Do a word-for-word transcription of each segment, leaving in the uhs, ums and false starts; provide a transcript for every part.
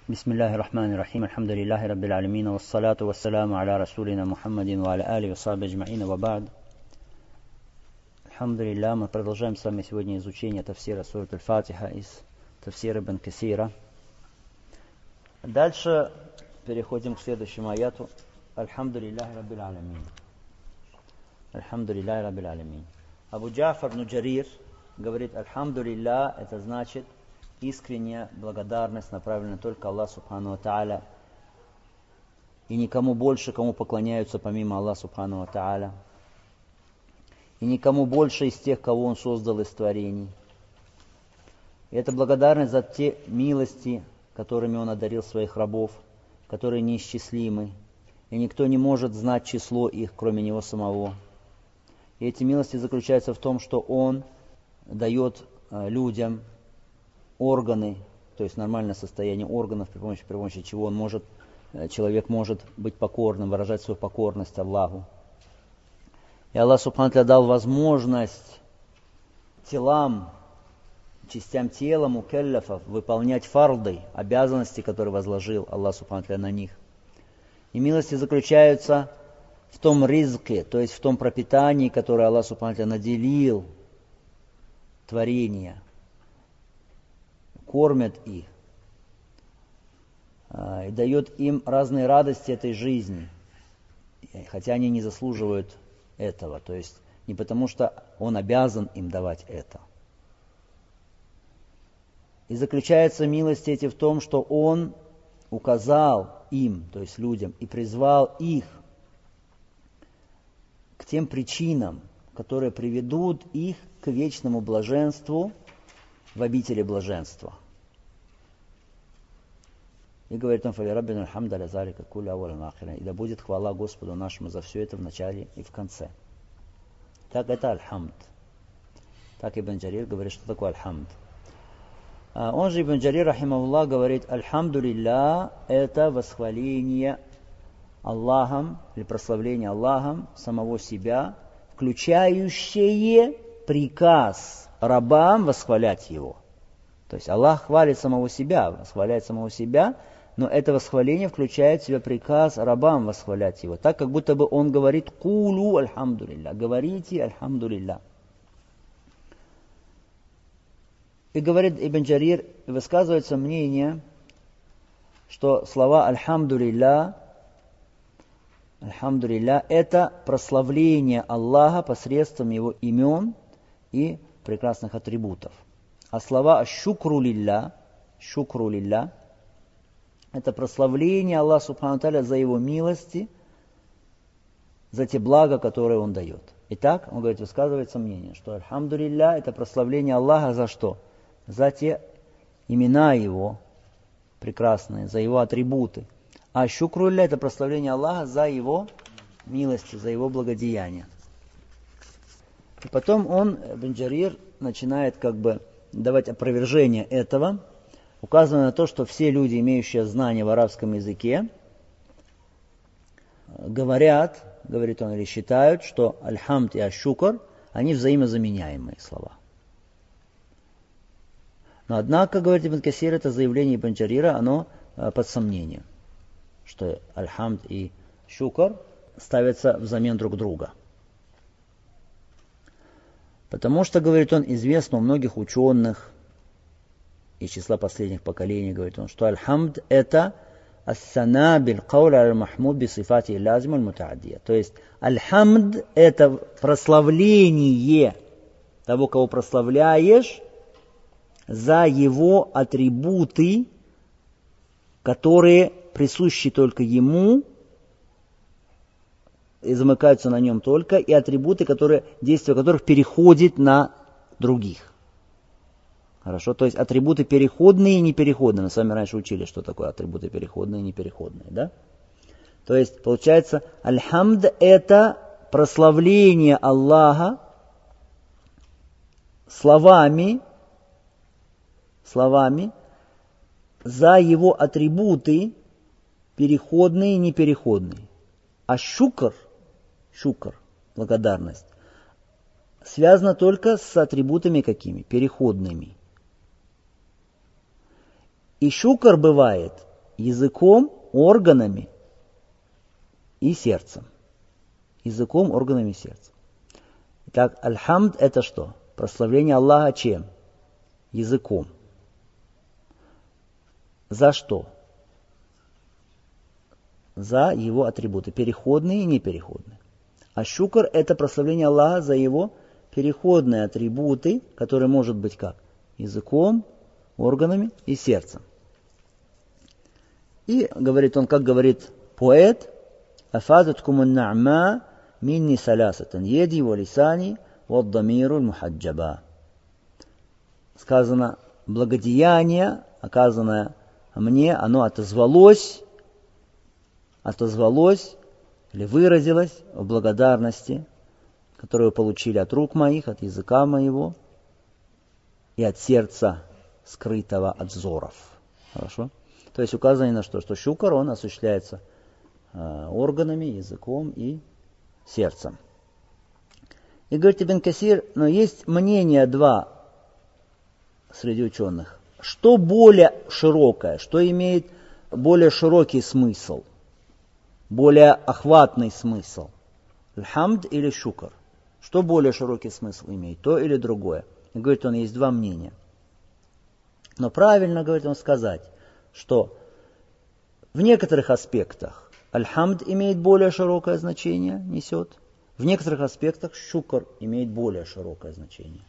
Бисмиллахи рахмани рахим, альхамдулиллахи раббил алямин, вассалату вассаламу аля расулина Мухаммадин ва аля али ва сахби аджмаин ва ба'д. Альхамдулиллах, мы продолжаем с вами сегодня изучение тафсира сурат аль-Фатиха из тафсира Ибн Касира. Дальше переходим к следующему аяту. Альхамдулиллахи раббил алямин. Альхамдулиллахи раббил алямин. Абу Джафар ибн Джарир говорит: альхамдулиллах, это значит искренняя благодарность направлена только Аллаху Субхану ва Тааля, и никому больше, кому поклоняются помимо Аллаха Субхану ва Тааля, и никому больше из тех, кого Он создал из творений. И это благодарность за те милости, которыми Он одарил своих рабов, которые неисчислимы, и никто не может знать число их, кроме Него самого. И эти милости заключаются в том, что Он дает людям органы, то есть нормальное состояние органов, при помощи, при помощи чего он может, человек может быть покорным, выражать свою покорность Аллаху. И Аллах Субхану ва Тааля дал возможность телам, частям тела мукеллафов выполнять фарды, обязанности, которые возложил Аллах Субхану ва Тааля на них. И милости заключаются в том ризке, то есть в том пропитании, которое Аллах Субхану ва Тааля наделил творения, кормят их и дает им разные радости этой жизни, хотя они не заслуживают этого, то есть не потому, что Он обязан им давать это. И заключается милость эти в том, что Он указал им, то есть людям, и призвал их к тем причинам, которые приведут их к вечному блаженству в обители блаженства. И говорит он: «Фалираббина алхамда ля залика кулля аввалан ва ахиран». И да будет хвала Господу нашему за все это в начале и в конце. Так это альхамд. Так Ибн Джарир говорит, что такое альхамд. А он же, Ибн Джарир, рахимахуллах, говорит: альхамдулилля — это восхваление Аллахом, или прославление Аллахом самого себя, включающее приказ рабам восхвалять Его. То есть Аллах хвалит самого себя, восхваляет самого себя, но это восхваление включает в себя приказ рабам восхвалять Его. Так, как будто бы Он говорит: «Кулу альхамдулилля», говорите альхамдулилля. И говорит Ибн Джарир, высказывается мнение, что слова альхамдулилля, альхамдулилля — это прославление Аллаха посредством Его имен и прекрасных атрибутов. А слова «шукру лилля», «шукру лилля» — это прославление Аллаха Субхану ва Тааля за Его милости, за те блага, которые Он дает. Итак, он говорит, высказывается мнение, что альхамдулилля — это прославление Аллаха за что? За те имена Его прекрасные, за Его атрибуты. А шукру лилля — это прославление Аллаха за Его милости, за Его благодеяния. И потом он, Ибн Джарир, начинает как бы давать опровержение этого, указывая на то, что все люди, имеющие знания в арабском языке, говорят, говорит он, или считают, что альхамд и аш-шукр, они взаимозаменяемые слова. Но однако, говорит Ибн Касир, это заявление Ибн Джарира, оно под сомнением, что альхамд и шукр ставятся взамен друг друга. Потому что, говорит он, известно у многих ученых из числа последних поколений, говорит он, что альхамд — это ас-сана биль-кауль аль-махмуд би-сифати лазим аль-мутааддия. То есть альхамд — это прославление того, кого прославляешь, за его атрибуты, которые присущи только ему, и замыкаются на нем только, и атрибуты, которые, действие которых переходит на других. Хорошо? То есть атрибуты переходные и непереходные. Мы с вами раньше учили, что такое атрибуты переходные и непереходные. Да? То есть, получается, альхамд — это прославление Аллаха словами, словами за Его атрибуты переходные и непереходные. А шукр, шукр, благодарность, связана только с атрибутами какими? Переходными. И шукр бывает языком, органами и сердцем. Языком, органами и сердцем. Итак, аль-хамд это что? Прославление Аллаха чем? Языком. За что? За его атрибуты, переходные и непереходные. А шукр это прославление Аллаха за его переходные атрибуты, которые может быть как? Языком, органами и сердцем. И говорит он, как говорит поэт, «Афадаткум ан-на'ма минни саласатан, еди ва лисани ва дамиру мухаджаба». Сказано, благодеяние, оказанное мне, оно отозвалось, отозвалось или выразилось в благодарности, которую получили от рук моих, от языка моего и от сердца, скрытого от взоров. Хорошо? То есть указано на что? Что шукр, он осуществляется э, органами, языком и сердцем. И говорит Ибн Касир, но есть мнение два среди ученых. Что более широкое, что имеет более широкий смысл, более охватный смысл? Аль-хамд или шукр? Что более широкий смысл имеет, то или другое? И говорит он, есть два мнения. Но правильно, говорит он, сказать, что в некоторых аспектах аль-хамд имеет более широкое значение, несет. В некоторых аспектах шукр имеет более широкое значение.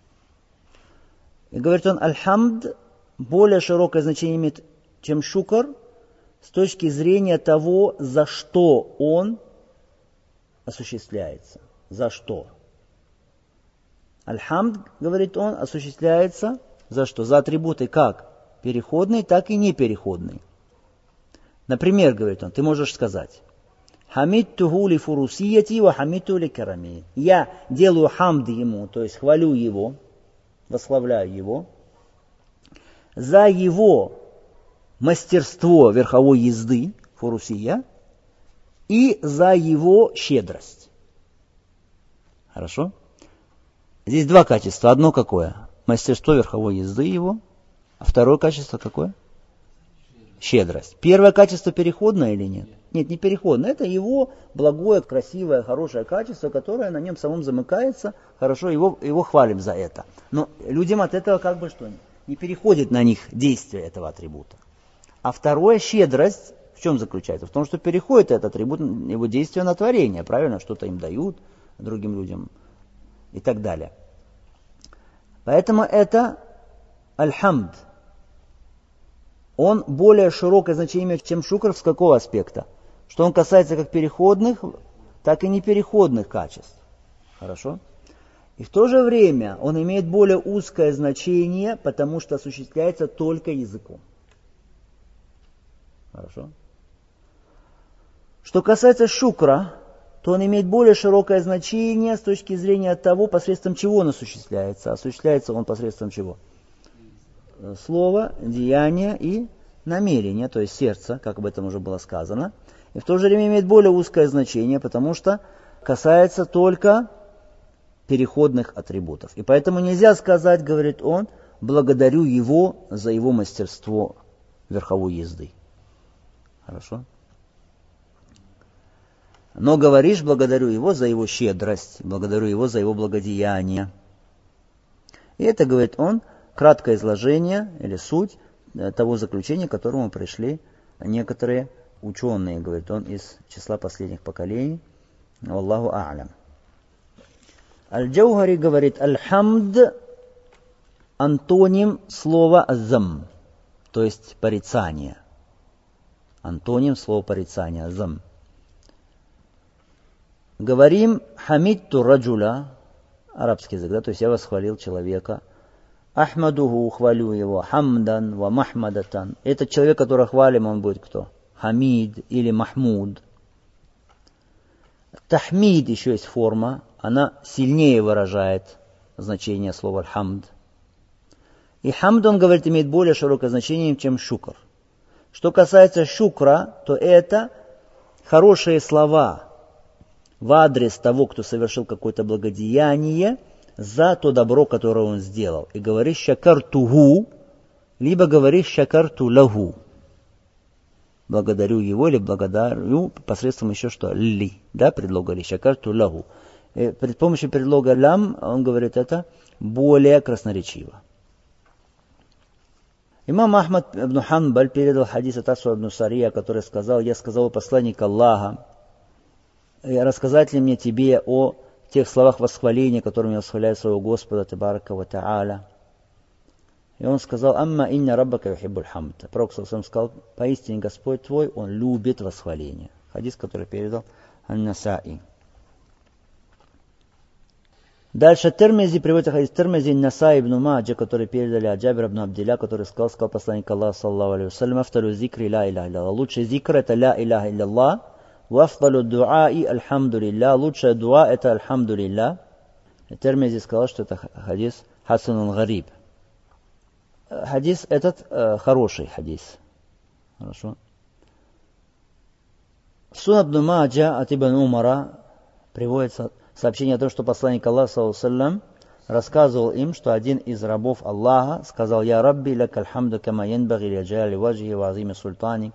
И говорит он, аль-хамд более широкое значение имеет, чем шукр, с точки зрения того, за что он осуществляется. За что? Аль-хамд, говорит он, осуществляется за что? За атрибуты как переходные, так и непереходные. Например, говорит он, ты можешь сказать, «Хамидтуху ли фурусияти ва хамидту ли карами». Я делаю хамд ему, то есть хвалю его, восславляю его, за его мастерство верховой езды, фурусия, и за его щедрость. Хорошо? Здесь два качества. Одно какое? Мастерство верховой езды его. А второе качество какое? Щедрость. Первое качество переходное или нет? Нет, не переходное. Это его благое, красивое, хорошее качество, которое на нем самом замыкается. Хорошо, его, его хвалим за это. Но людям от этого как бы что? Не переходит на них действие этого атрибута. А второе, щедрость, в чем заключается? В том, что переходит этот атрибут, его действие на творение. Правильно? Что-то им дают, другим людям и так далее. Поэтому это аль-хамд. Он более широкое значение имеет, чем шукр, с какого аспекта? Что он касается как переходных, так и непереходных качеств. Хорошо? И в то же время он имеет более узкое значение, потому что осуществляется только языком. Хорошо? Что касается шукра, то он имеет более широкое значение с точки зрения того, посредством чего он осуществляется. Осуществляется он посредством чего? Слова, деяния и намерения, то есть сердца, как об этом уже было сказано. И в то же время имеет более узкое значение, потому что касается только переходных атрибутов. И поэтому нельзя сказать, говорит он, благодарю его за его мастерство верховой езды. Хорошо? Но говоришь, благодарю его за его щедрость, благодарю его за его благодеяние. И это, говорит он, краткое изложение или суть того заключения, к которому пришли некоторые ученые, говорит он, из числа последних поколений. Аллаху а'лям. Аль-Джаугари говорит, аль-хамд антоним слова азам, то есть порицание. Антоним слова порицания, азам. Говорим хамидту раджуля, арабский язык, да, то есть я восхвалил человека. Ахмадуху, хвалю его, хамдан ва махмадатан. Этот человек, которого хвалим, он будет кто? Хамид или Махмуд. Тахмид еще есть форма, она сильнее выражает значение слова хамд. И хамд, он говорит, имеет более широкое значение, чем шукр. Что касается шукра, то это хорошие слова в адрес того, кто совершил какое-то благодеяние, за то добро, которое он сделал. И говоришь шакартуху, либо говоришь шакарту лаху. благодарю его или благодарю посредством еще что? Ли, да, предлога ли, шакарту лаху. И при помощи предлога лям, он говорит это более красноречиво. Имам Ахмад ибн Ханбаль передал хадис от Асва ибн Сария, который сказал: я сказал посланник Аллаха, рассказать ли мне тебе о тех словах восхваления, которыми я восхваляю своего Господа, Табарака ва Та'аля. И он сказал: «Амма инна раббака юхиббуль хамд». Пророк сам сказал: поистине Господь твой, он любит восхваление. Хадис, который передал Ан-Насаи. Дальше Тирмизи приводит хадис Тирмизи Насаи ибн Маджа, который передали от Джабира ибн Абдилля, который сказал, сказал посланник Аллаха, саллаллаху алейхи вассалям: «Афталу зикри ла иляха илля Аллах». Лучший зикр это ла иляха илля Аллах. Ва афталу дуаи альхамдулилля. Лучшая дуа это альхамдулилля. Тирмизи сказал, что это хадис хасанун гариб. Хадис этот э, хороший хадис. Хорошо. Сунан ибн Маджа от Ибн Умара приводится сообщение о том, что посланник Аллаха, саллаллаху алейхи вассалям, рассказывал им, что один из рабов Аллаха сказал: «Я Рабби, лакаль хамду кама янбаги ли джалали ваджхи ва азими султани».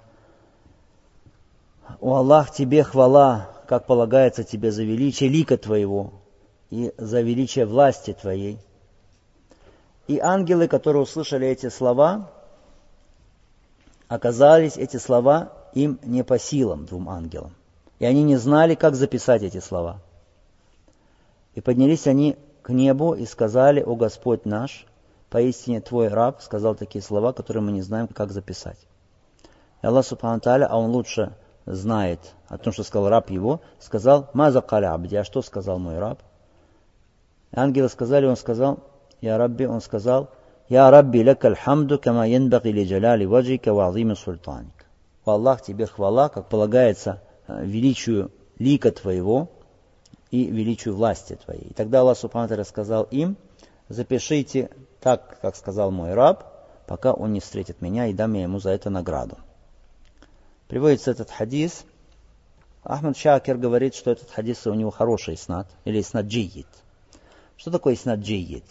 «О Аллах, тебе хвала, как полагается тебе за величие лика твоего и за величие власти твоей». И ангелы, которые услышали эти слова, оказались эти слова им не по силам, двум ангелам. И они не знали, как записать эти слова. И поднялись они к небу и сказали: «О Господь наш, поистине Твой раб сказал такие слова, которые мы не знаем, как записать». И Аллах Субхану Тааля, а Он лучше знает о том, что сказал раб его, сказал: «Маза каля абди», а что сказал мой раб? И ангелы сказали, он сказал: «Я Рабби», он сказал: «Я Рабби, лакаль хамду, кама янбаги ли джаляли ваджика ва азими султаник». «О Аллах, тебе хвала, как полагается величию лика Твоего и величию власти Твоей». И тогда Аллах Субхану Тааля сказал им: «Запишите так, как сказал мой раб, пока он не встретит меня, и дам я ему за это награду». Приводится этот хадис. Ахмад Шакир говорит, что этот хадис у него хороший иснад, или иснад джейид. Что такое иснад джейид?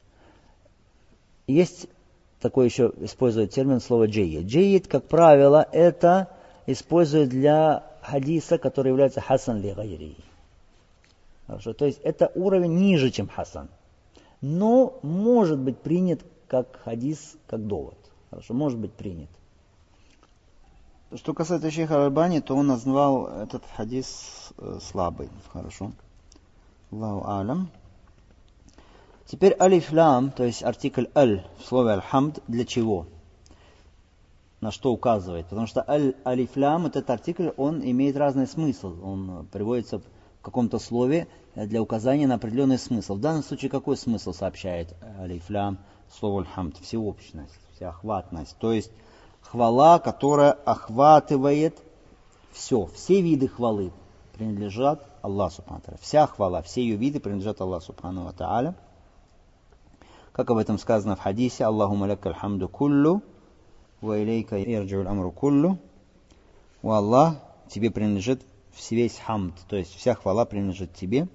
Есть такой еще использует термин слово джейид. Джейид, как правило, это используют для хадиса, который является хасан ли гайри. Хорошо, то есть это уровень ниже, чем хасан. Но может быть принят как хадис, как довод. Хорошо, может быть принят. Что касается шейха Аль-Альбани, то он назвал этот хадис э, слабый. Хорошо. Аллаху алям. Теперь алиф-лам, то есть артикль аль в слове аль-хамд, для чего? На что указывает? Потому что алиф-лам, этот артикль, он имеет разный смысл. Он приводится в каком-то слове для указания на определенный смысл. В данном случае какой смысл сообщает алиф-лам слово аль-хамд? Всеобщность, всеохватность. То есть хвала, которая охватывает все. Все виды хвалы принадлежат Аллаху Субхану ва Тааля. Вся хвала, все ее виды принадлежат Аллаху Субхану ва Тааля. Как об этом сказано в хадисе: «Аллахумма лакаль хамду куллу, ва илейка ирджиуль амру куллу». «О Аллах, тебе принадлежит весь хамд», то есть вся хвала принадлежит тебе.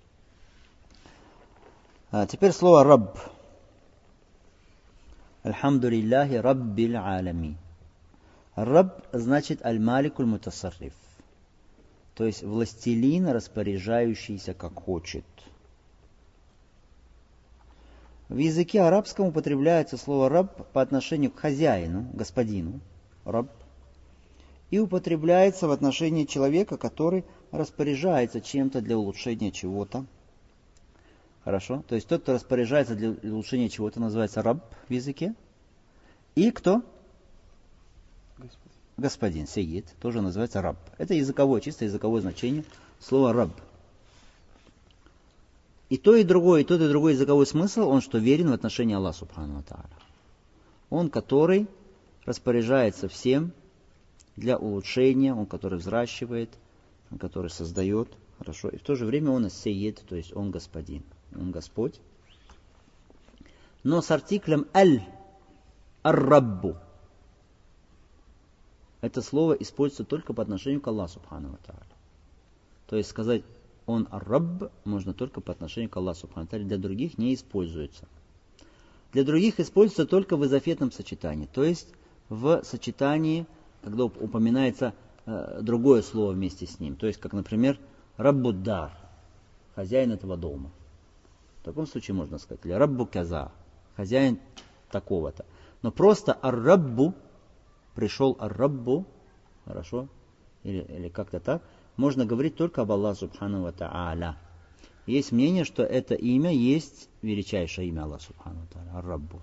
А теперь слово «рабб». Альхамдулиллахи раббил алямин. Рабб значит аль-маликуль мутасарриф, то есть властелин, распоряжающийся как хочет. В языке арабском употребляется слово «рабб» по отношению к хозяину, господину, рабб, и употребляется в отношении человека, который распоряжается чем-то для улучшения чего-то. Хорошо? То есть тот, кто распоряжается для улучшения чего-то, называется рабб в языке. И кто? Господин. Господин, сейид, тоже называется рабб. Это языковое, чисто языковое значение слова рабб. И то, и другое, и тот, и другой языковой смысл, он что верен в отношении Аллаха Субхану ва Тааля. Он, который распоряжается всем для улучшения, он, который взращивает, он, который создает. Хорошо. И в то же время он ас-сейид, то есть он господин, он Господь. Но с артиклем аль, ар-раббу, это слово используется только по отношению к Аллаху Субхану ва Тааля. То есть сказать он ар-рабб можно только по отношению к Аллаху Субхану ва Тааля, для других не используется. Для других используется только в изофетном сочетании, то есть в сочетании когда упоминается э, другое слово вместе с ним. То есть, как, например, раббуддар, хозяин этого дома. В таком случае можно сказать, или раббу каза, хозяин такого-то. Но просто ар-раббу, пришел ар-раббу, хорошо, или, или как-то так, можно говорить только об Аллахе субхану ва та'аля. Есть мнение, что это имя есть величайшее имя Аллаха субхану ва та'аля, ар-раббу.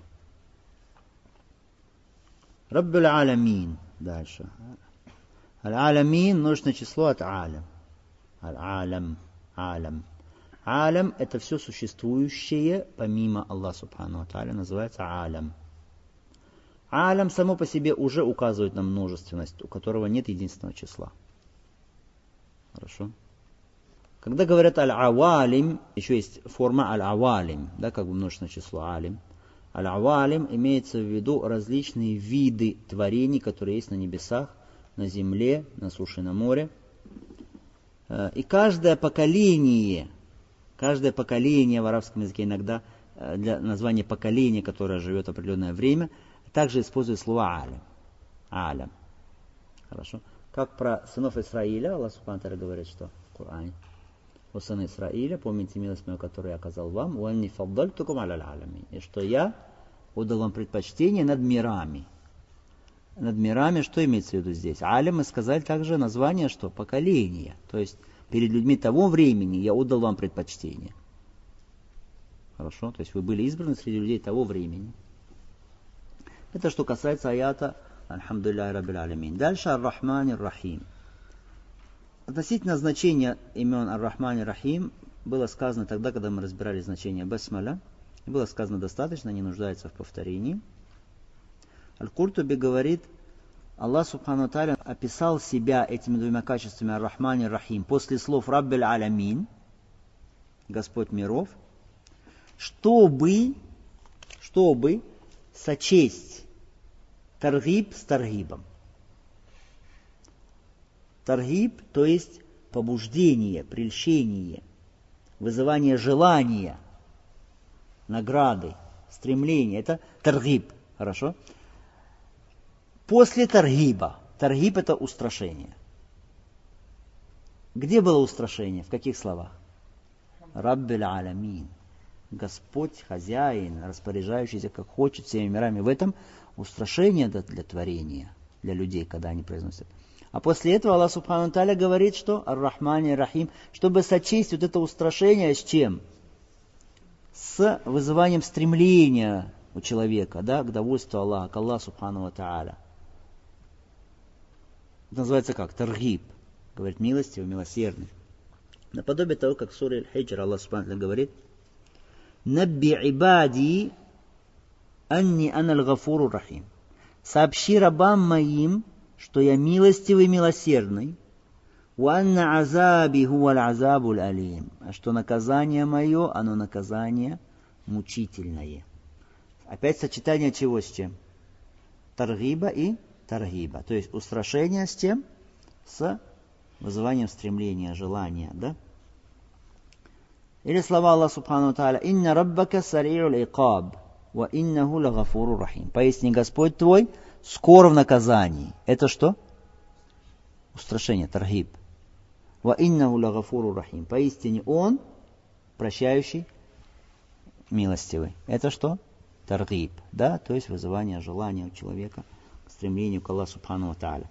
Раббуль алямин. Дальше. Аль-алямин, множественное число от алям. Аль-алям, алям. Алям – это все существующее, помимо Аллаха субхану ва та'аля, называется алям. Алям само по себе уже указывает на множественность, у которого нет единственного числа. Хорошо. Когда говорят аль-авалим, еще есть форма аль-авалим, да, как бы множественное число алим. Аль-авалим имеется в виду различные виды творений, которые есть на небесах, на земле, на суше, на море. И каждое поколение, каждое поколение в арабском языке иногда для названия поколения, которое живет определенное время, также использует слово алям. Алям. Хорошо. Как про сынов Исраиля, Аллах субхану ва тааля говорит, что в Коране. О сыны Исраиля, помните милость мою, которую я оказал вам, уанни фаддальтукум аля алямин. И что я отдал вам предпочтение над мирами. Над мирами, что имеется в виду здесь? Алям мы сказали также название, что поколение. То есть перед людьми того времени я отдал вам предпочтение. Хорошо? То есть вы были избраны среди людей того времени. Это что касается аята Альхамдулиллахи раббил алямин. Дальше ар-Рахман ар-Рахим. Относительно значения имен ар-Рахман ар-Рахим было сказано тогда, когда мы разбирали значение басмаля. Было сказано достаточно, не нуждается в повторении. Аль-Куртуби говорит, Аллах субхану ва тааля описал себя этими двумя качествами ар-Рахман ар-Рахим после слов Раббиль алямин, Господь миров, чтобы, чтобы сочесть таргиб с таргибом. Таргиб, то есть побуждение, прельщение, вызывание желания, награды, стремления. Это таргиб. Хорошо? После таргиба. Таргиб – это устрашение. Где было устрашение? В каких словах? Раббиль алямин. Господь, хозяин, распоряжающийся как хочет всеми мирами. В этом устрашение для творения, для людей, когда они произносят. А после этого Аллах субхану ва тааля говорит, что ар-Рахман ар-Рахим, чтобы сочесть вот это устрашение с чем? С вызыванием стремления у человека, да, к довольству Аллаха, к Аллаху субхану ва тааля. Это называется как? Таргиб. Говорит, милостивый, милосердный. Наподобие того, как в суре Аль-Хиджр Аллах субхану ва тааля говорит, «Набби ибади анни ана аль-гафуру рахим». Сообщи рабам моим, что я милостивый, милосердный, «Ва анна азаби хуа аль-азабу аль-алим», а что наказание мое, оно наказание мучительное. Опять сочетание чего с чем? Таргиба и таргиба. То есть устрашение с чем? С вызыванием стремления, желания, да? Или слова Аллаха субхану ва тааля, «Инна раббака сари'уль икаб, ва иннаху лагафуру рахим». Поясни, Господь твой скоро в наказании. Это что? Устрашение, таргиб. «Ва иннаху лагафуру рахим». Поистине Он прощающий, милостивый. Это что? Таргиб, да? То есть вызывание желания у человека к стремлению к Аллаху субхану ва тааля.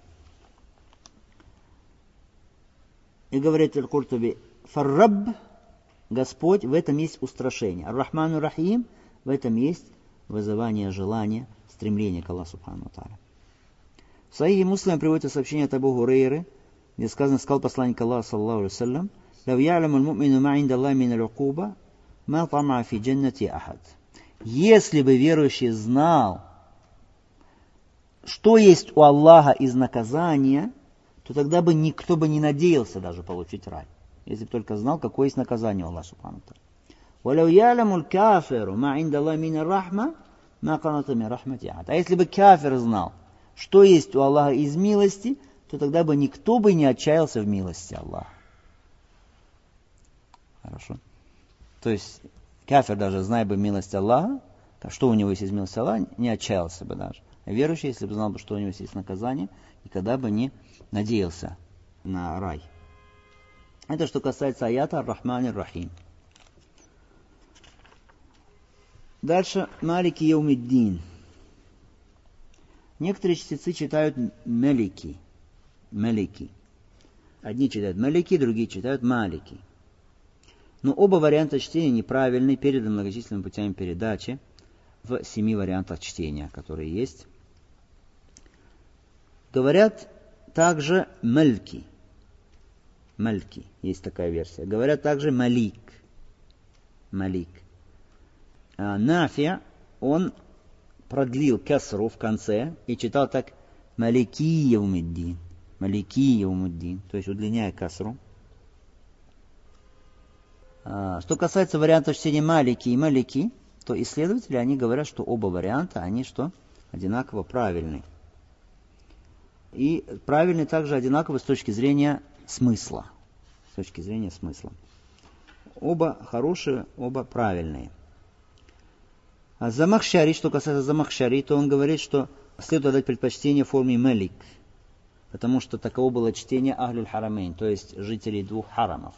И говорит Аль-Куртуби, «Фаррабб», Господь, в этом есть устрашение. Ар-Рахману Рахим, в этом есть вызывание желания, стремление к Аллаху субхану ва тааля. В Сахихе Муслима приводится сообщение от Абу Хурейры, где сказано, сказал посланник Аллаха, саллаллаху алейхи ва саллям, «Лав я'ламу аль-му'мину ма инда Аллахи мин аль-укуба, ма там'a фи джаннати ахад». Если бы верующий знал, что есть у Аллаха из наказания, то тогда бы никто бы не надеялся даже получить рай. Если бы только знал, какое есть наказание у Аллаха субхану ва тааля. «Валау я'ламу аль-кафиру ма инда Аллахи мин ар-рахма, ма каната мин рахмати ахад». А если бы кафир знал, что есть у Аллаха из милости, то тогда бы никто бы не отчаялся в милости Аллаха. Хорошо. То есть кафир даже, зная бы милость Аллаха, что у него есть из милости Аллаха, не отчаялся бы даже. А верующий, если бы знал, что у него есть наказание, и когда бы не надеялся на рай. Это что касается аята Ар-Рахман Ар-Рахим. Дальше Малики Яумиддин. Некоторые чтецы читают Малики. Малики. Одни читают Малики, другие читают Малики. Но оба варианта чтения неправильны, переданы многочисленными путями передачи в семи вариантах чтения, которые есть. Говорят также Мальки. Мальки, есть такая версия. Говорят также Малик. Малик. А Нафи, он продлил касру в конце и читал так Малики Яумиддин. Малики Яумиддин, то есть удлиняя касру. А, что касается варианта чтения Малики и Малики, то исследователи, они говорят, что оба варианта, они что? Одинаково правильны. И правильны также одинаково с точки зрения смысла. С точки зрения смысла. Оба хорошие, оба правильные. А Замахшари, что касается Замахшари, то он говорит, что следует отдать предпочтение форме Малик, потому что таково было чтение Ахлюль Харамейн, то есть жителей двух харамов.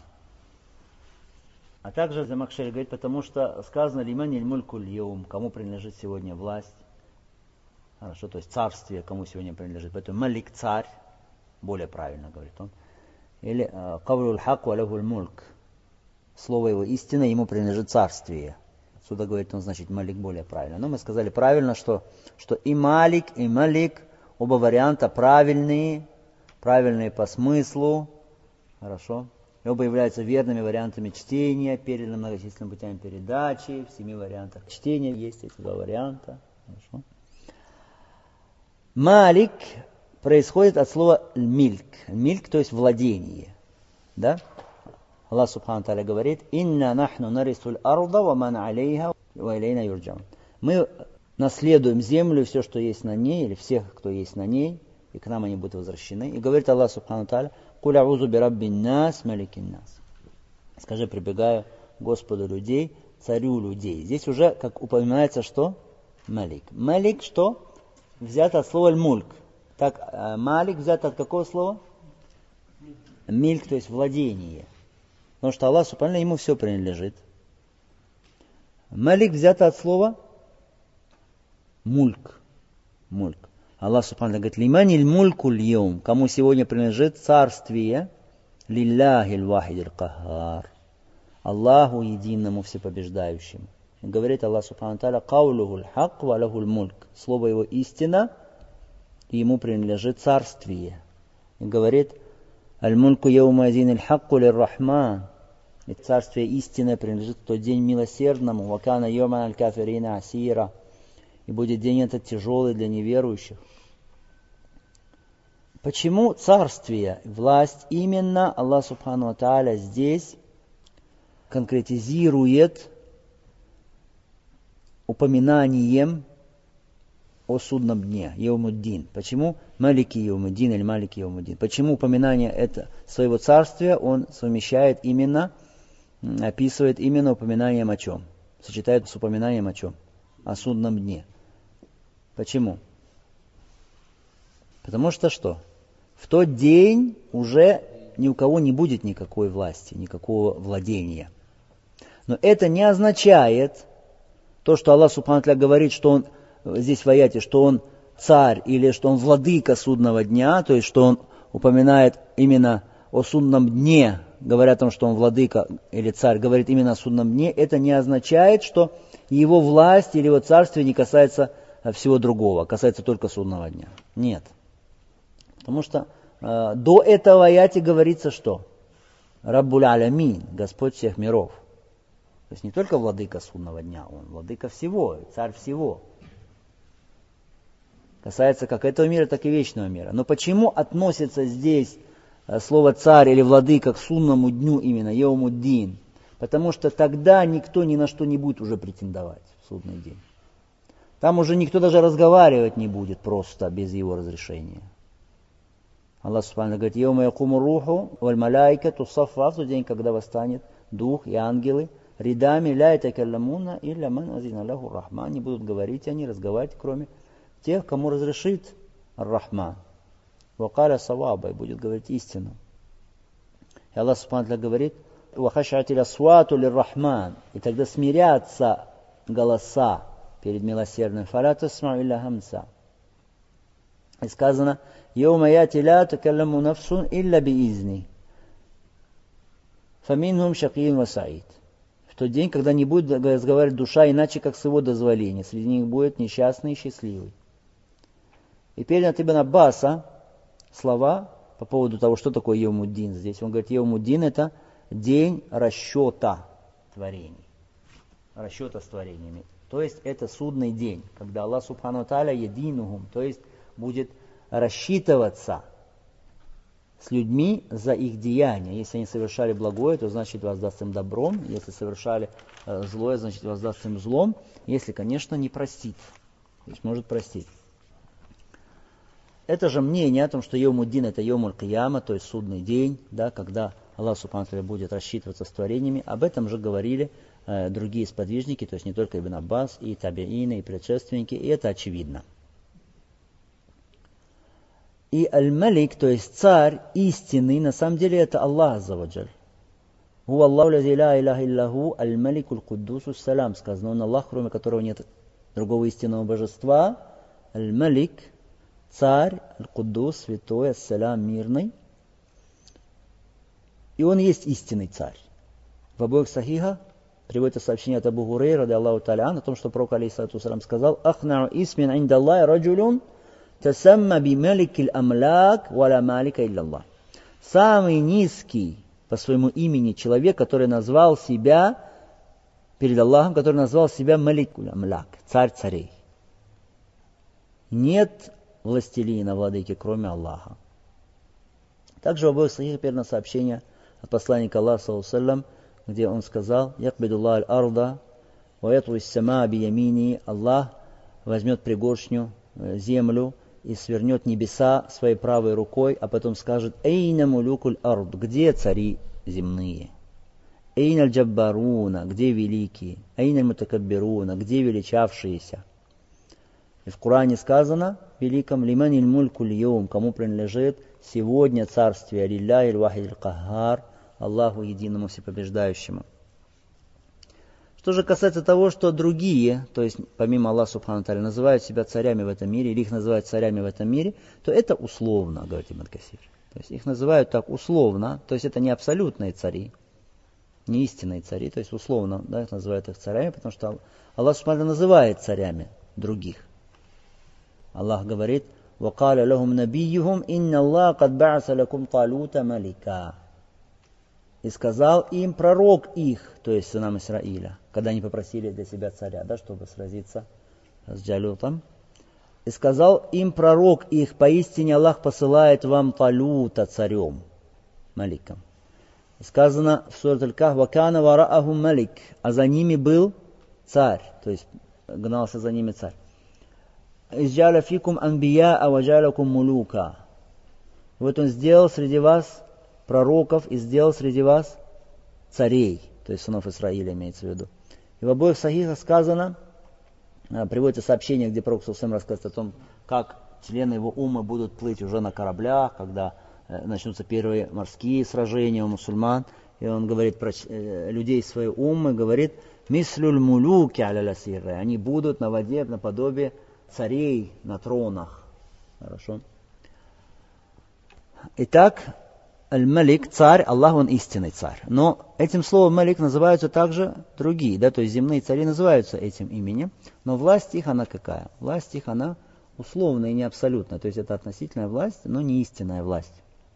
А также Замахшари говорит, потому что сказано «Лиман иль-мулькуль йоум», кому принадлежит сегодня власть. Хорошо, то есть царствие, кому сегодня принадлежит. Поэтому Малик царь, более правильно говорит он. Или «Кавлюль хак ва лахуль мульк», слово его истина, ему принадлежит царствие. Отсюда говорит он, значит, Малик более правильно. Но мы сказали правильно, что, что и Малик, и Малик, оба варианта правильные, правильные по смыслу. Хорошо. И оба являются верными вариантами чтения, переданы многочисленными путями передачи. В семи вариантах чтения есть эти два варианта. Хорошо. Малик происходит от слова мильк. Мильк, то есть владение. Да? Аллах Субхану Тааля говорит: «Инна нахну нарисуль арда ва ман алейха ва илейна юрджаун». Мы наследуем землю, все, что есть на ней, или всех, кто есть на ней, и к нам они будут возвращены. И говорит Аллах Субхану Тааля: «Куль аузу би раббин нас, маликин нас». Скажи, прибегаю к Господу людей, царю людей. Здесь уже, как упоминается, что? Малик. Малик, что? Взято от слова мульк. Так, малик взято от какого слова? Мильк, то есть владение. Потому что Аллах Субхану ему все принадлежит. Малик взято от слова мульк. Мульк. Аллах Субхану говорит: «Лиманиль мульку льем», кому сегодня принадлежит царствие, лилляхиль вахидиль кахар, Аллаху единому всепобеждающему. И говорит Аллах Субхану Тааля: «Каулухуль хак ва лахуль мульк», слово его истина, и ему принадлежит царствие. И говорит: «Аль-мульку яумазин иль-хакку лир-рахман», и царствие истины принадлежит в тот день милосердному, «Вакана йоман аль-кафирина асира», и будет день этот тяжелый для неверующих. Почему царствие, власть, именно Аллах Субхану Тааля здесь конкретизирует упоминанием о судном дне, Яумуддин? Почему Малики Яумуддин или Малики Яумуддин? Почему упоминание это, своего царствия он совмещает именно, описывает именно упоминанием о чем? Сочетает с упоминанием о чем? О судном дне. Почему? Потому что что? В тот день уже ни у кого не будет никакой власти, никакого владения. Но это не означает то, что Аллах Субхану Тааля говорит, что он здесь в аяте, что он царь или что он владыка судного дня, то есть что он упоминает именно о судном дне, говоря о том, что он владыка или царь, говорит именно о судном дне, это не означает, что его власть или его царствие не касается всего другого, касается только судного дня. Нет. Потому что э, до этого аяте говорится, что Раббуль Алямин, Господь всех миров. То есть не только владыка судного дня, он владыка всего, царь всего. Касается как этого мира, так и вечного мира. Но почему относится здесь слово царь или владыка к судному дню именно, Яумуддин? Потому что тогда никто ни на что не будет уже претендовать в судный день. Там уже никто даже разговаривать не будет просто без его разрешения. Аллах Субхану говорит: «Йома якуму руху валь маляйкату саффа», в тот день, когда восстанет дух и ангелы, рядами ля ятакалламуна илля ман азина лаху рахман, не будут говорить они, разговаривать, кроме тех, кому разрешит Ар-Рахман. вакаля саваба, и будет говорить истину. И Аллах Субхану ва Тааля говорит, вахашатиля свату лир-рахман, и тогда смирятся голоса перед милосердным. Фаля тасмау илля хамса. И сказано, йома яти ля такалламу нафсун илля биизни. Фаминхум шакиин ва саид. В тот день, когда не будет разговаривать душа иначе, как с его дозволения. Среди них будет несчастный и счастливый. И передано от Ибн Аббаса слова по поводу того, что такое Йомуддин. Здесь он говорит, Йомуддин — это день расчета творений. Расчета с творениями. То есть это судный день, когда Аллах Субхану ва Тааля единухум, то есть будет рассчитываться с людьми за их деяния. Если они совершали благое, то значит воздаст им добром. Если совершали э, злое, значит воздаст им злом. Если, конечно, не простит. То есть может простить. Это же мнение о том, что Йомуддин — это Йомуль Кияма, то есть судный день, да, когда Аллах Субхану ва Тааля будет рассчитываться с творениями. Об этом же говорили э, другие сподвижники, то есть не только Ибн Аббас, и табиины, и предшественники, и это очевидно. И Аль-Малик, то есть царь истинный, на самом деле это Аллах Азза ва Джаль. Ху Аллаху лази ла илляха иллаху аль-Малику аль-Куддусу салям. Сказано, он Аллах, кроме которого нет другого истинного божества. Аль-Малик, царь, аль-Куддус, святой, ас-салям, мирный. И он есть истинный царь. В обоих сахихах приводится сообщение от Абу Хурейра, ради Аллаху та'аля, о том, что пророк алейхиссалату вассалям сказал, «Ахнау исмин инда Аллахи раджулюн тасамма би маликил амлак валя малика илля. Самый низкий по своему имени человек, который назвал себя перед Аллахом, который назвал себя маликул амлак, царь царей. Нет властелина, владыки, кроме Аллаха. Также в обоих сахихах передано сообщение от посланника Аллаха, саллаллаху алейхи ва саллям, где он сказал, «Якбидуллах аль-арда, ва ятуис сама би ямини». Аллах возьмет пригоршню землю и свернет небеса своей правой рукой, а потом скажет, «Эйна мулюкуль ард», где цари земные? «Эйна аль-джаббаруна», где великие? «Эйна аль-мутакаббируна», где величавшиеся? И в Коране сказано, великом, «Лиман иль-мулькуль йоум», кому принадлежит сегодня царствие, «Лилляхи аль-вахид аль-каххар», Аллаху единому всепобеждающему. Что же касается того, что другие, то есть помимо Аллаха Субхану ва Тааля, называют себя царями в этом мире, или их называют царями в этом мире, то это условно, говорит Ибн Касир. То есть их называют так условно, то есть это не абсолютные цари, не истинные цари, то есть условно, да, их называют их царями, потому что Аллах Субхану ва Тааля называет царями других. Аллах говорит, وَقَالَ لَهُمْ نَبِيُّهُمْ إِنَّ اللَّهَ قَدْ بَعَثَ لَكُمْ طَالُوتَ مَلِكًا. И сказал им пророк их, то есть сынам Исраиля, когда они попросили для себя царя, да, чтобы сразиться с Джалютом. И сказал им пророк их, поистине Аллах посылает вам Талута царем, маликом. И сказано в суре Аль-Кахф, «Вакана вараахум малик», а за ними был царь, то есть гнался за ними царь. «Изджаля фикум анбия аваджалякум мулука». Вот он сделал среди вас пророков и сделал среди вас царей, то есть сынов Исраиля имеется в виду. И в обоих сахихах сказано, приводится сообщение, где пророк Сусам рассказывает о том, как члены его ума будут плыть уже на кораблях, когда начнутся первые морские сражения у мусульман. И он говорит про людей своей уммы, говорит, «Мислюль мулюки аля сирре». Они будут на воде наподобие царей на тронах. Хорошо. Итак, Аль-Малик, царь, Аллах, он истинный царь. Но этим словом Малик называются также другие, да, то есть земные цари называются этим именем, но власть их, она какая? Власть их, она условная и не абсолютная, то есть это относительная власть, но не истинная власть.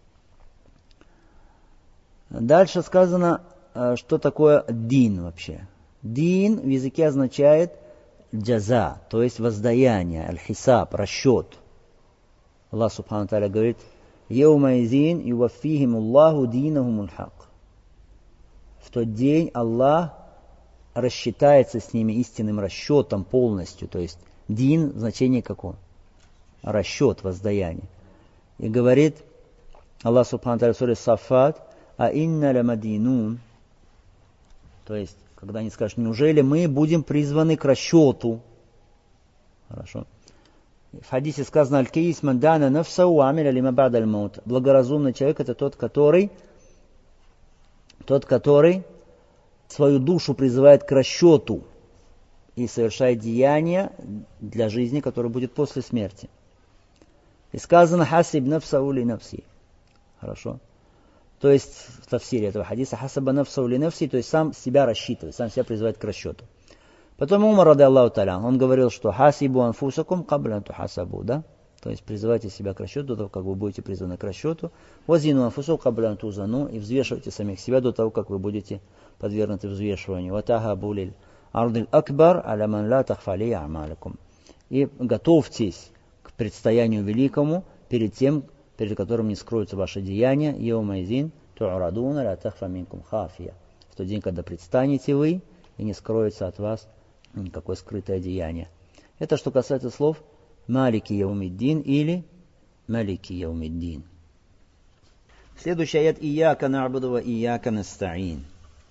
Дальше сказано, что такое дин вообще. Дин в языке означает джаза, то есть воздаяние, аль-хисаб, расчет. Аллах Субхану ва Тааля говорит, «Яумайзин юваффихим Аллаху динахумул хак». В тот день Аллах рассчитается с ними истинным расчетом полностью, то есть дин, значение какое? Расчет, воздаяние. И говорит Аллах Субхану ва Тааля в суре Саффат, «А инна ламадинун», то есть, когда они скажут, неужели мы будем призваны к расчету? Хорошо. В хадисе сказано: «Аль-каис ман дана нафсау ва амиля лима ба'да аль-маут». Благоразумный человек — это тот, который, тот, который свою душу призывает к расчету и совершает деяния для жизни, которая будет после смерти. И сказано: «Хасиб нафсау ли нафси». Хорошо. То есть в тафсире этого хадиса «Хасаба нафсау ли нафси», то есть сам себя рассчитывает, сам себя призывает к расчету. Потом Умар, ради Аллаху та'аля, он говорил, что «Хасибу анфусакум кабля ан тухасабу», да? То есть призывайте себя к расчету до того, как вы будете призваны к расчету. «Вазину анфусу кабля ан тузану», и взвешивайте самих себя до того, как вы будете подвергнуты взвешиванию. «Ватахабу лиль ардиль акбар аля ман ла тахфа ли а'малакум». И готовьтесь к предстоянию великому перед тем, перед которым не скроются ваши деяния. «Яумайзин ту'радуна ла тахфа минкум хафия». В тот день, когда предстанете вы, и не скроется от вас никакое скрытое деяние. Это что касается слов «Малики яумиддин» или «Малики яумиддин». Следующий аят «Ияка на'буду ва ияка наста'ин».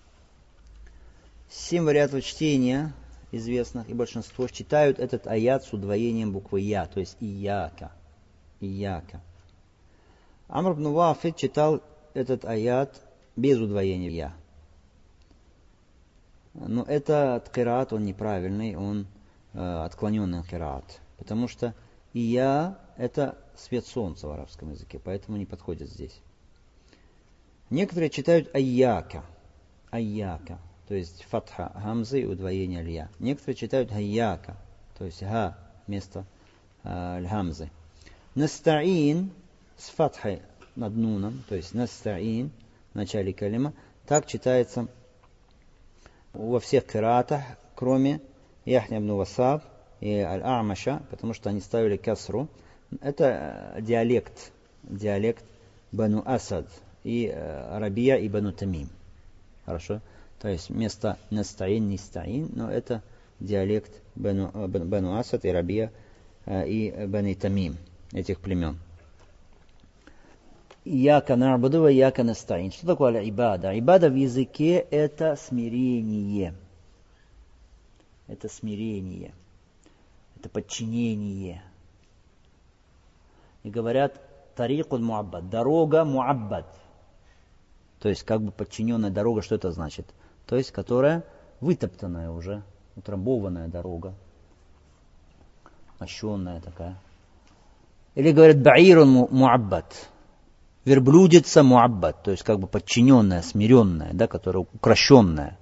Семь вариантов чтения известных, и большинство читают этот аят с удвоением буквы «Я», то есть «Ияка». «Ияка». Амр ибн Вафид читал этот аят без удвоения «Я». Но этот кираат, он неправильный, он э, отклоненный кираат. Потому что «ия» — это свет солнца в арабском языке, поэтому не подходит здесь. Некоторые читают «айяка», «айяка», то есть фатха гамзы и удвоение «лья». Некоторые читают «хайяка», то есть «га» вместо э, «гамзы». «Настаин» с фатхой над нуном, то есть «настаин» в начале калима, так читается во всех кираатах, кроме Яхня ибн Васаб и Аль-А'маша, потому что они ставили касру. Это диалект, диалект Бану Асад и Рабия и Бану Тамим. Хорошо? То есть вместо Настаин, Нистаин, но это диалект Бану, Бану Асад и Рабия и Бани Тамим, этих племен. «Ияка на'буду ва ияка настаин». Что такое аль-ибада? Ибада в языке — это смирение. Это смирение. Это подчинение. И говорят «тарикун муаббад». Дорога муаббад. То есть как бы подчиненная дорога, что это значит? То есть которая вытоптанная уже, утрамбованная дорога. Мощенная такая. Или говорят «ба'ирун муаббад». Верблюдица муаббад, то есть как бы подчиненная, смиренная, да, которая укращенная.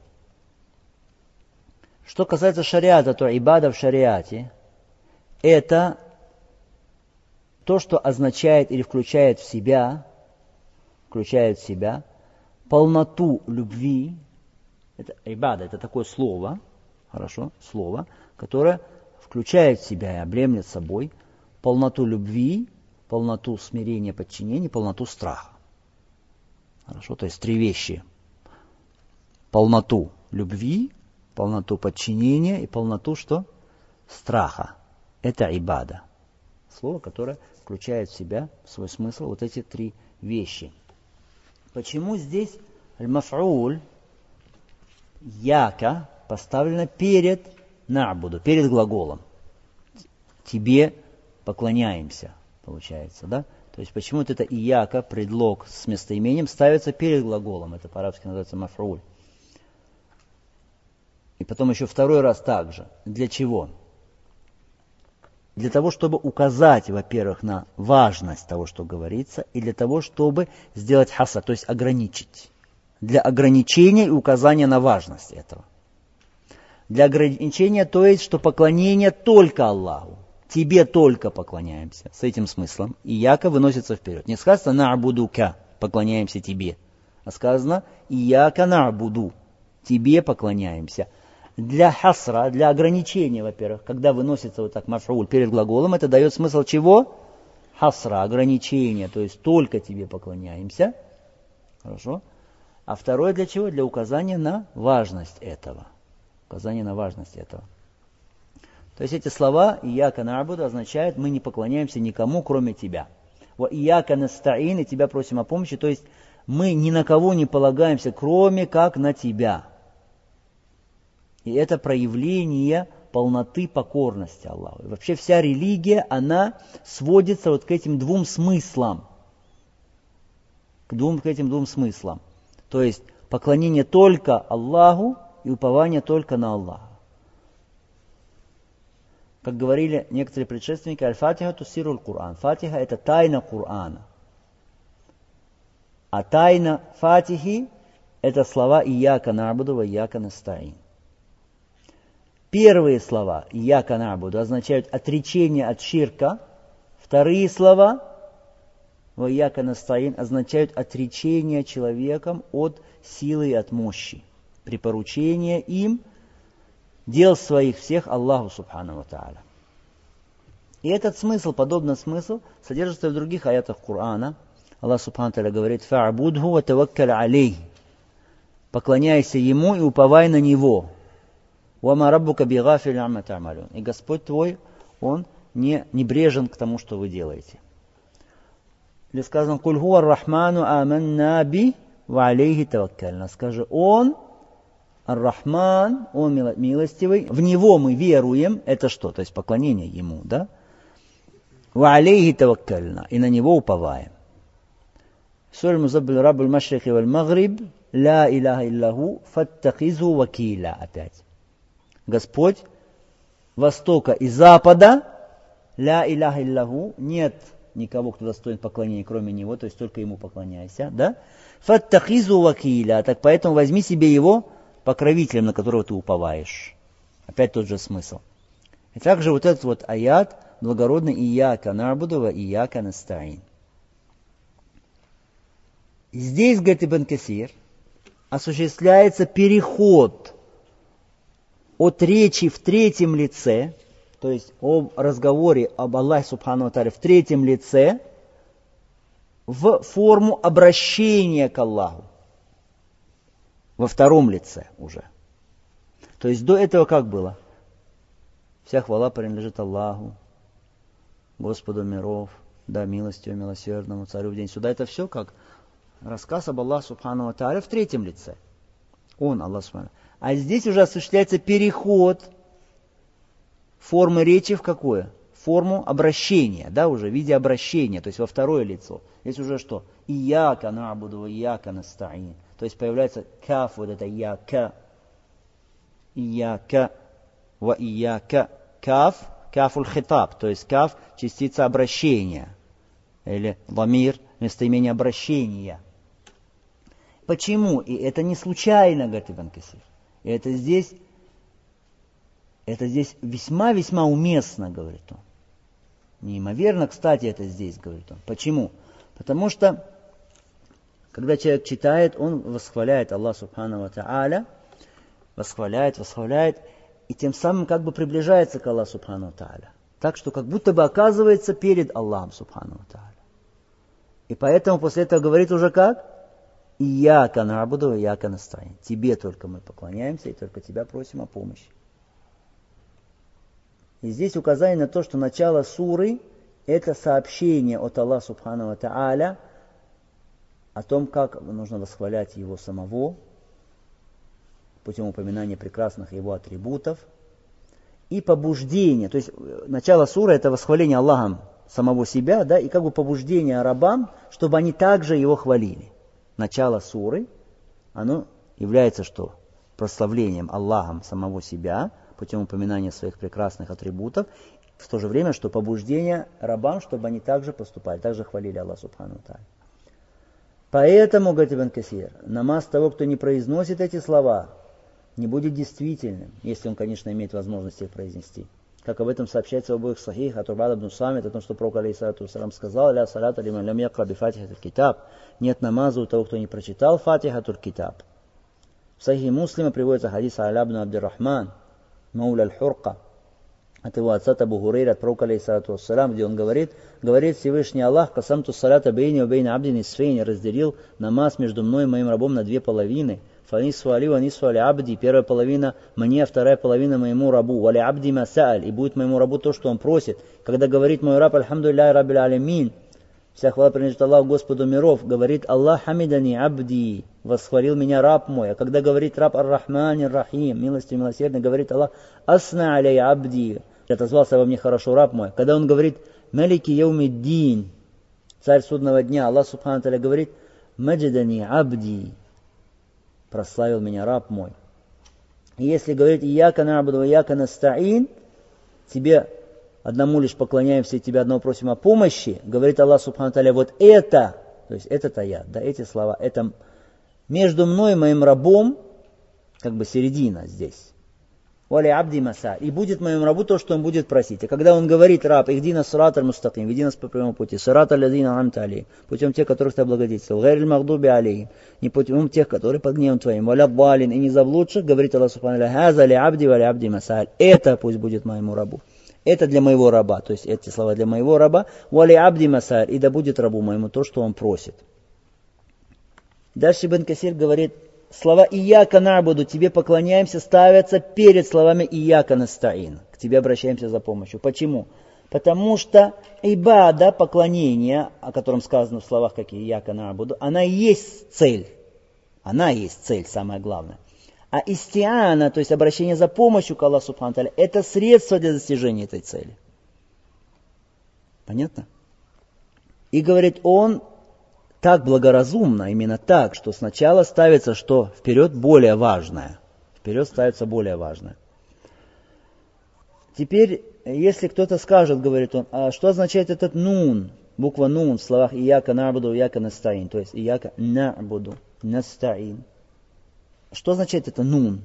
Что касается шариата, то ибада в шариате — это то, что означает или включает в себя, включает в себя полноту любви. Это ибада, это такое слово, хорошо, слово, которое включает в себя и обремлет собой полноту любви, полноту смирения, подчинения, полноту страха. Хорошо, то есть три вещи. Полноту любви, полноту подчинения и полноту что? Страха. Это ибада. Слово, которое включает в себя, в свой смысл, вот эти три вещи. Почему здесь аль-маф'уль, яка, поставлено перед на'буду, перед глаголом? Тебе поклоняемся. Получается, да? То есть почему вот это ияка, предлог с местоимением, ставится перед глаголом. Это по-арабски называется маф'уль. И потом еще второй раз также. Для чего? Для того, чтобы указать, во-первых, на важность того, что говорится, и для того, чтобы сделать хаса, то есть ограничить. Для ограничения и указания на важность этого. Для ограничения, то есть, что поклонение только Аллаху. Тебе только поклоняемся. С этим смыслом. И яка выносится вперед. Не сказано на'будука, поклоняемся тебе. А сказано ияка на'буду, тебе поклоняемся. Для хасра, для ограничения, во-первых, когда выносится вот так маф'уль перед глаголом, это дает смысл чего? Хасра, ограничения, то есть только тебе поклоняемся. Хорошо. А второе для чего? Для указания на важность этого. Указание на важность этого. То есть эти слова «Ияка на'буду» означают «мы не поклоняемся никому, кроме тебя». «Ва ияка настаин» и тебя просим о помощи, то есть мы ни на кого не полагаемся, кроме как на тебя. И это проявление полноты покорности Аллаху. И вообще вся религия, она сводится вот к этим двум смыслам. К, двум, к этим двум смыслам. То есть поклонение только Аллаху и упование только на Аллаха. Как говорили некоторые предшественники, аль-фатиха тусируль Кур'ан. Фатиха – это тайна Кур'ана. А тайна фатихи – это слова «Ияка набуду ва ияка настаин». Первые слова «Ияка набуду» означают отречение от ширка. Вторые слова «Ва ияка настаин» означают отречение человеком от силы и от мощи. Припоручение им дел своих всех Аллаху Субхану ва Тааля. И этот смысл, подобный смысл, содержится в других аятах Корана. Аллах Субхану ва Тааля говорит: «Фа'будху ва таваккаль алейхи». Поклоняйся Ему и уповай на Него. «Вама раббука бигафиль амма та'малун». И Господь твой, Он не небрежен к тому, что вы делаете. Или сказано: «Куль хуа ар-рахману аманна би ва алейхи таваккальна». Скажи: Он Ар-Рахман, Он милостивый, в Него мы веруем, это что? То есть поклонение Ему, да? Ва алейхи таваккальна, и на Него уповаем. Сура Музаббиль Раббуль Машрики валь Магриб, ла илляха иллаху, фаттахизу вакиля. Опять. Господь Востока и Запада, ла илляха иллаху, нет никого, кто достоин поклонения, кроме Него, то есть только Ему поклоняйся, да? Фаттахизу вакиля, так поэтому возьми себе Его покровителем, на которого ты уповаешь. Опять тот же смысл. И также вот этот вот аят благородный «Ияка набуду ва ияка настаин». Здесь, говорит Ибн Касир, осуществляется переход от речи в третьем лице, то есть об разговоре об Аллахе Субхану ва Тааля в третьем лице, в форму обращения к Аллаху. Во втором лице уже. То есть до этого как было? Вся хвала принадлежит Аллаху, Господу миров, да, милостью милосердному, царю в день суда. Это все как рассказ об Аллахе Субхану ва Тааля в третьем лице. Он, Аллах Субхану. А здесь уже осуществляется переход формы речи в какое? Форму обращения, да, уже в виде обращения, то есть во второе лицо. Здесь уже что? Ияка набуду ва ияка настаин. То есть появляется каф, вот это яка, ияка, ва ияка, каф, кафуль хитаб, то есть каф, частица обращения, или ламир, местоимение обращения. Почему? И это не случайно, говорит Ибн Касир. И это здесь, это здесь весьма-весьма уместно, говорит он. Неимоверно, кстати, это здесь, говорит он. Почему? Потому что когда человек читает, он восхваляет Аллаха Субхану ва Тааля, восхваляет, восхваляет, и тем самым как бы приближается к Аллаху Субхану ва Тааля. Так что как будто бы оказывается перед Аллахом Субхану ва Тааля. И поэтому после этого говорит уже как? Ияка набуду ва ияка настаин. Тебе только мы поклоняемся и только Тебя просим о помощи. И здесь указание на то, что начало суры – это сообщение от Аллаха Субхану ва Тааля о том, как нужно восхвалять Его самого, путем упоминания прекрасных Его атрибутов, и побуждение. То есть начало суры – это восхваление Аллахом самого себя, да, и как бы побуждение рабам, чтобы они также Его хвалили. Начало суры, оно является что? Прославлением Аллахом самого себя, путем упоминания своих прекрасных атрибутов, в то же время, что побуждение рабам, чтобы они также поступали, также хвалили Аллаха Субхану ва Тааля. Поэтому, говорит Ибн Касир, намаз того, кто не произносит эти слова, не будет действительным, если он, конечно, имеет возможность их произнести. Как об этом сообщается в обоих сахих, от Убада ибн Самит, о том, что Пророк алейхиссалату вассалям сказал: «Ля салата лиман лям якра би фатихатуль китаб». Нет намаза у того, кто не прочитал фатихатуль китаб. В сахихе Муслима приводится хадис А'ля ибн Абдир-Рахман, мауля аль-Хурка, от его отца Абу Хурейра, от Пророка алейхиссалату вассалям, где он говорит, говорит Всевышний Аллах: «Касамту салата бейни ва бейна абдин исфейни», разделил намаз между мной и моим рабом на две половины. «Фанисфу али ва нисфу али абди», первая половина мне, вторая половина моему рабу. «Вали абди ма сааль», и будет моему рабу то, что он просит. Когда говорит мой раб: «Альхамдулиллахи раббил алямин», Вся хвала принадлежит Аллаху, Господу миров. Говорит Аллах: хамидани абди, восхвалил меня раб мой. А когда говорит раб ар-Рахман ар-Рахим, милостью милосердный, говорит Аллах: асна алей абди, отозвался во мне хорошо раб мой. Когда он говорит малики яумиддин, царь судного дня, Аллах субхану тааля говорит: маджидани абди, прославил меня раб мой. И если говорить ияка набуду, ияка настаин, тебе одному лишь поклоняемся и тебя одного просим о помощи, говорит Аллах субхану тааля: вот это, то есть это-то я, да, эти слова, это между мной и моим рабом, как бы середина здесь. Вали абди маса. И будет моему рабу то, что он будет просить. А когда он говорит: раб, ихдина сират аль-мустаким, веди нас по прямому пути, сират аль-ладина ан'амта алейхим, путем тех, которых ты облагодетельствовал, гайриль магдуби алейхим, не путем тех, которые под гневом твоим, валя балин, и не заблудших, говорит Аллах субхану тааля: хаза ли абди вали абди маса. Это пусть будет моему рабу. Это для моего раба, то есть эти слова для моего раба, вали абди маса, и да будет рабу моему то, что он просит. Дальше Ибн Касир говорит: слова «Ияка набуду», тебе поклоняемся, ставятся перед словами «Ияка настаин», к тебе обращаемся за помощью. Почему? Потому что ибада, поклонение, о котором сказано в словах, как «Ияка набуду», она и есть цель. Она и есть цель, самое главное. А истиана, то есть обращение за помощью к Аллаху субхану тааля, это средство для достижения этой цели. Понятно? И говорит он так благоразумно, именно так, что сначала ставится что? Вперед более важное. Вперед ставится более важное. Теперь, если кто-то скажет, говорит он, а что означает этот нун, буква нун в словах «Ияка набуду, ияка настаин», то есть «Ияка набуду, настаин». Что означает это нун?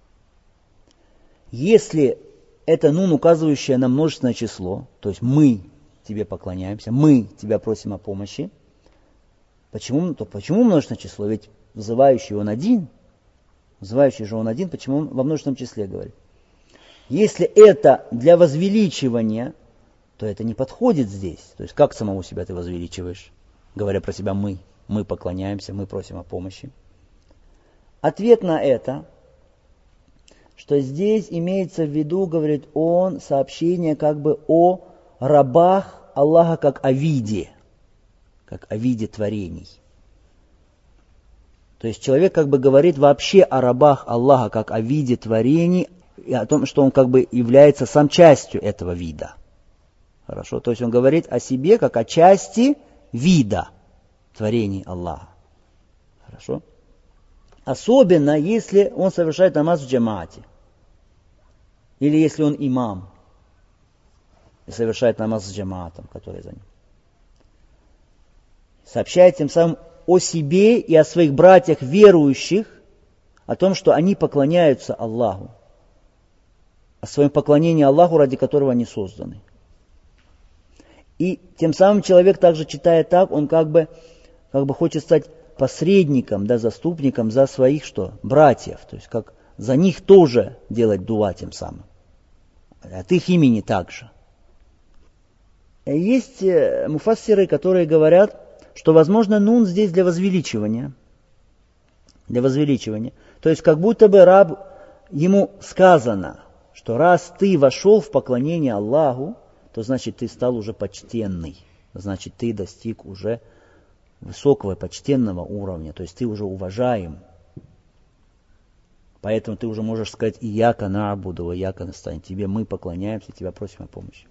Если это нун, указывающее на множественное число, то есть мы тебе поклоняемся, мы тебя просим о помощи, почему, то почему множественное число? Ведь вызывающий он один, вызывающий же он один, почему он во множественном числе говорит? Если это для возвеличивания, то это не подходит здесь. То есть как самого себя ты возвеличиваешь, говоря про себя мы, мы поклоняемся, мы просим о помощи. Ответ на это, что здесь имеется в виду, говорит он, сообщение как бы о рабах Аллаха как о виде, как о виде творений. То есть человек как бы говорит вообще о рабах Аллаха как о виде творений, и о том, что он как бы является сам частью этого вида. Хорошо? То есть он говорит о себе как о части вида творений Аллаха. Хорошо? Особенно, если он совершает намаз в джамаате. Или если он имам. И совершает намаз с джамаатом, который за ним. Сообщает тем самым о себе и о своих братьях верующих, о том, что они поклоняются Аллаху. О своем поклонении Аллаху, ради которого они созданы. И тем самым человек также читая так, он как бы, как бы хочет стать посредником, да, заступником за своих что? Братьев. То есть как за них тоже делать дуа тем самым. От их имени также. Есть муфассиры, которые говорят, что возможно нун здесь для возвеличивания. Для возвеличивания. То есть как будто бы раб, ему сказано, что раз ты вошел в поклонение Аллаху, то значит ты стал уже почтенный. Значит ты достиг уже высокого почтенного уровня. То есть ты уже уважаем. Поэтому ты уже можешь сказать «Ияка набуду, ияка настаин». Тебе мы поклоняемся, тебя просим о помощи.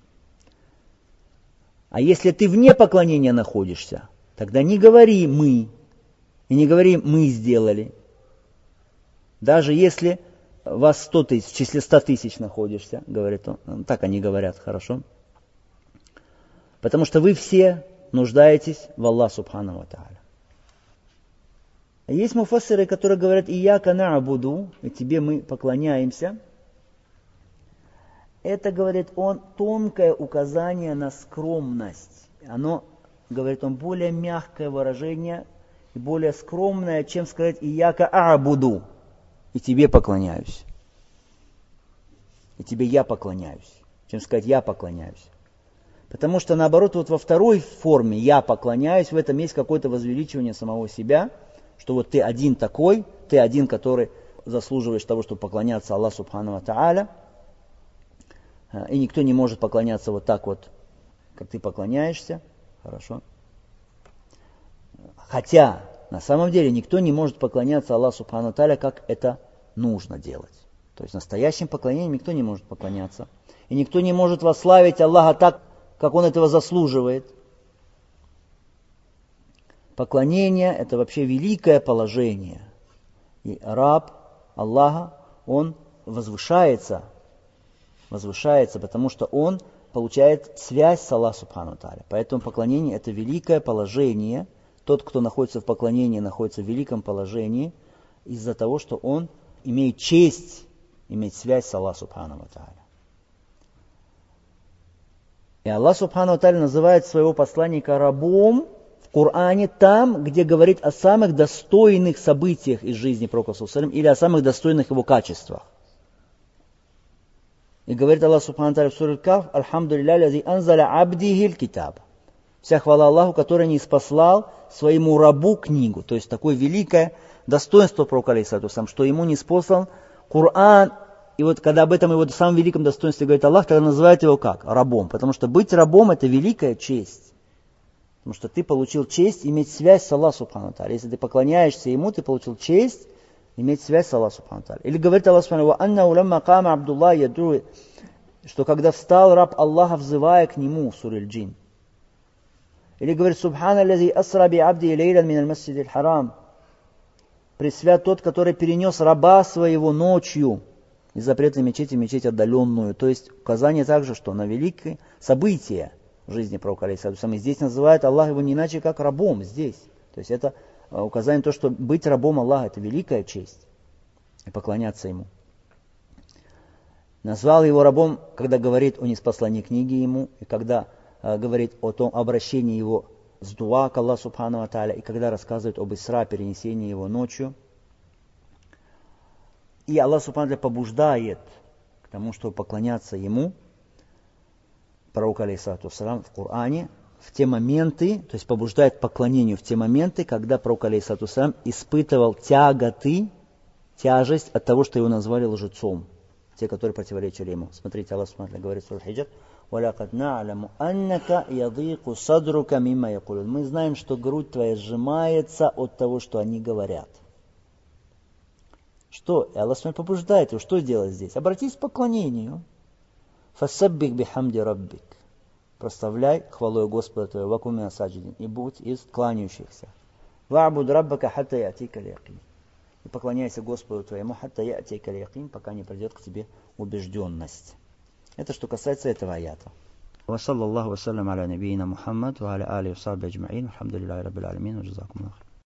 А если ты вне поклонения находишься, тогда не говори «мы». И не говори «мы сделали». Даже если вас сто тысяч, в числе ста тысяч находишься, говорит он. Так они говорят, хорошо? Потому что вы все нуждаетесь в Аллах субхану ва тааля. Есть муфассиры, которые говорят «Ияка на'буду», и тебе мы поклоняемся. Это, говорит он, тонкое указание на скромность. Оно, говорит он, более мягкое выражение и более скромное, чем сказать «Ияка а'буду», и тебе поклоняюсь. И тебе я поклоняюсь, чем сказать «я поклоняюсь». Потому что, наоборот, вот во второй форме «я поклоняюсь», в этом есть какое-то возвеличивание самого себя, что вот ты один такой, ты один, который заслуживаешь того, чтобы поклоняться Аллаху субхану ва тааля, и никто не может поклоняться вот так вот, как ты поклоняешься. Хорошо. Хотя, на самом деле, никто не может поклоняться Аллаху Субхану ва Тааля, как это нужно делать. То есть настоящим поклонением никто не может поклоняться. И никто не может восславить Аллаха так, как он этого заслуживает. Поклонение – это вообще великое положение. И раб Аллаха, он возвышается, возвышается, потому что он получает связь с Аллахом Субхану ва Тааля. Поэтому поклонение – это великое положение. Тот, кто находится в поклонении, находится в великом положении из-за того, что он имеет честь иметь связь с Аллахом Субхану ва Тааля. И Аллах Субхану ва Тааля называет своего посланника рабом в Коране там, где говорит о самых достойных событиях из жизни Пророка саллаллаху алейхи ва саллям или о самых достойных его качествах. И говорит Аллах Субхану ва Тааля в суре Каф: «Альхамдулилля лази анзаля абдихил китаб». Вся хвала Аллаху, который не спаслал своему рабу книгу. То есть такое великое достоинство Пророка алейхиссалату вассалям, что ему не спослан Коран. И вот когда об этом его самом великом достоинстве говорит Аллах, тогда называет его как? Рабом. Потому что быть рабом – это великая честь. Потому что ты получил честь иметь связь с Аллахом Субхану ва Тааля. Если ты поклоняешься ему, ты получил честь иметь связь с Аллахом Субхану ва Тааля. Или говорит Аллах Субхану ва аннаху ламма кама Абдуллах яд'у, что когда встал раб Аллаха, взывая к нему, сура Аль-Джин. Или говорит: «Субхана лази асра би абди лейлян мин аль-масджид аль-харам». Пресвят тот, который перенес раба своего ночью из запретной мечети в мечеть отдаленную. То есть указание также, что на великие события в жизни пророка алейхиссалату вассалям. И здесь называет Аллах его не иначе, как рабом здесь. То есть это указание на то, что быть рабом Аллаха – это великая честь. И поклоняться ему. Назвал его рабом, когда говорит о ниспослании книги ему, и когда э, говорит о том обращении его с дуа к Аллаху Субхану ва Тааля, и когда рассказывает об Исра, перенесении его ночью. И Аллах Субхану ва Тааля побуждает к тому, чтобы поклоняться ему, пророку алейхиссалату вассалям, в Коране, в те моменты, то есть побуждает к поклонению в те моменты, когда пророк алейхиссалату вассалям испытывал тяготы, тяжесть от того, что его назвали лжецом. Те, которые противоречили ему. Смотрите, Аллах Субхану ва Тааля говорит в суре Хиджр: «Валякад на'ляму аннака ядику садрука мимма якулун». Мы знаем, что грудь твоя сжимается от того, что они говорят. Что? И Аллах Субхану ва Тааля побуждает его. Что сделать здесь? Обратись к поклонению. «Фасаббих бихамди раббик». Прославляй хвалой Господа твоего, вакум мина саджидин, и будь из кланяющихся. «Ва'буд раббака хатта я'тика аль-якин». И поклоняйся Господу твоему, хатта я'тика аль-якин, пока не придет к тебе убежденность. Это что касается этого аята. Ва саллаллаху ва саллям аля набийина Мухаммад ва аля алихи ва сахбихи аджмаин. Алхамдулиллахи раббил аламин. Ва джазакумуллаху.